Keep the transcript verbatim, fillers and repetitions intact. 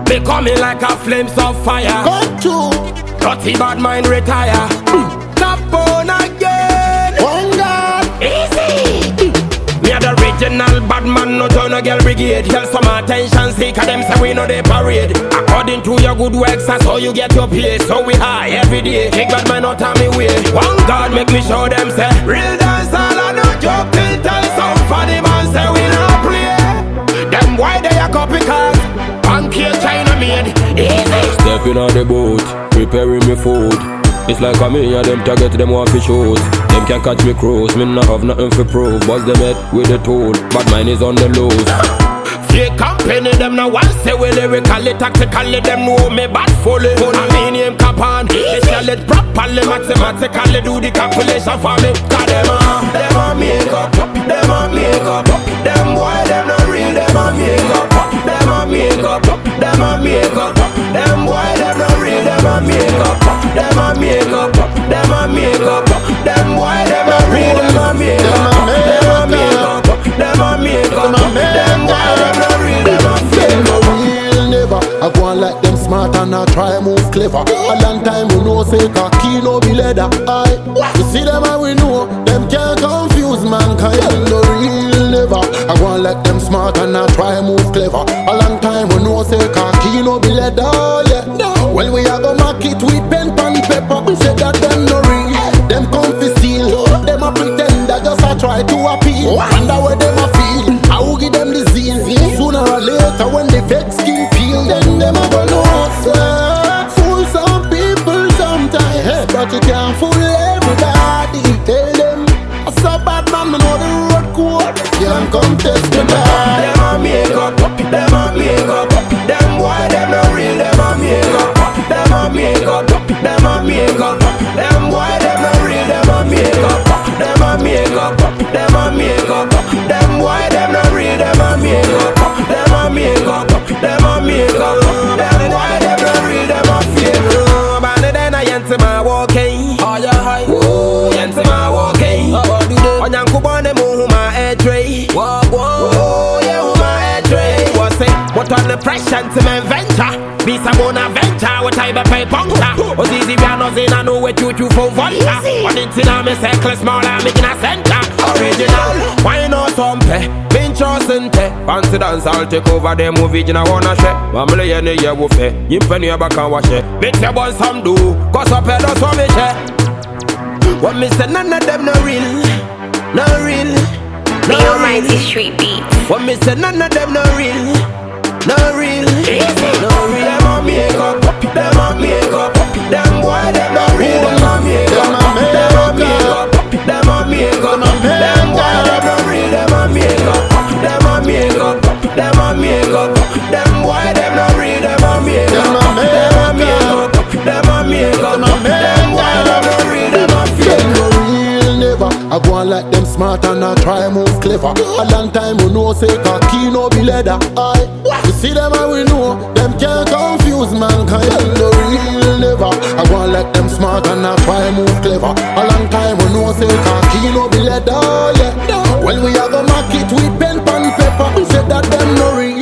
They coming like a flames of fire. Come true. Dirty bad mind retire. Top on again. One God. Easy. Me a the original bad man, no join a girl brigade. Tell some attention seeker, them say we know they parade. According to your good works, that's how you get your pay. So we high every day. Take bad man not on me way. One God make me show them say real dance all I no joke till tell some funny man say we not play. Them why they a copycat? Pancake China made easy. Stepping on the boat, preparing me food. It's like a me and them target them want to shoot. Them can catch me cruise, me not have nothing for prove. Bust them head with the tool, but mine is on the loose. Fake company, them now one say we lyrically, tactically, them know me bad fully. I mean name Capan, they sell it properly, mathematically do the calculation for me. Cause them a, them a make up, them a make up. Them boy, them not real, them a make up. Them a make up, them a make up. Them boy, them not real, them a make up. Them a make up, them a make up. Them boy, them not real, them a make up. Them a make up, them a make up. Them boy, them not real, them a fake up. Real never. I go on like them smart and I try move clever. A long time we know say cocky no be leather. I you see them and we know them can't confuse mankind. No real never. I go on like them smart and I try move clever. A long time we know say cocky no be leather. Yeah. Well we a go mark it with pen and paper. We say that them no real. Them come fi steal. Them a pretend that just a try to appeal. Wonder where them a feel. I will give them the zeal. Sooner or later when the fake skin peel, then them a go know. Sir, fool some people sometimes, but you can't fool everybody. Tell them I saw bad man, me know the road code. Can't come test me now. Them a make up, them a make up. Them boy, them not real, them a make up. Them a make up, them a make up. Them boy, them not real, them a make up. Them a make up, them a make up. Them boy, them not real, them a make up. Them a make up, them a make up. Them boy, them not real, them a fake. But then I enter my walking. Oh yeah, hi. Oh, enter my walking. Onyanku bone mu my head tray. Whoa, whoa, yeah, my head tray. What's it? What on the pressure to my venture? Be some on a venture, what I be pay puncture. Was easy, we are not in, I know what you do for vodka. One in tin, I'm a circle, small, I'm making a center. Original, why not some pay? Been chosen, te. Fancy dance, I'll take over the movie, you know, wanna share. Mamma, you know, you will pay. You penny, you back and wash it. Make your boys some do, cause up here, that's what me share. What me say, none of them no real, no real, no the Almighty Street Beats. What me say, none of them no real, no real, no real. Them a make up, them a make up. Them boy, them no real, them a make up. Them a make up, them a make up. Them boy, them no real, them a make up. Them a make up, them a make up. Them boy, them no real, them a make up. Them a make up, them a make up. Them boy, them no real, them a fake. No real never. I go on like them smart and I try move clever. A long time we know say cocky no be leather. I you see them and we know them can't confuse mankind. No real never. I go on like them smart and I try move clever. A long time we know say cocky no be leather. Yeah. Well we a go mark it with pen and paper. We say that them no real.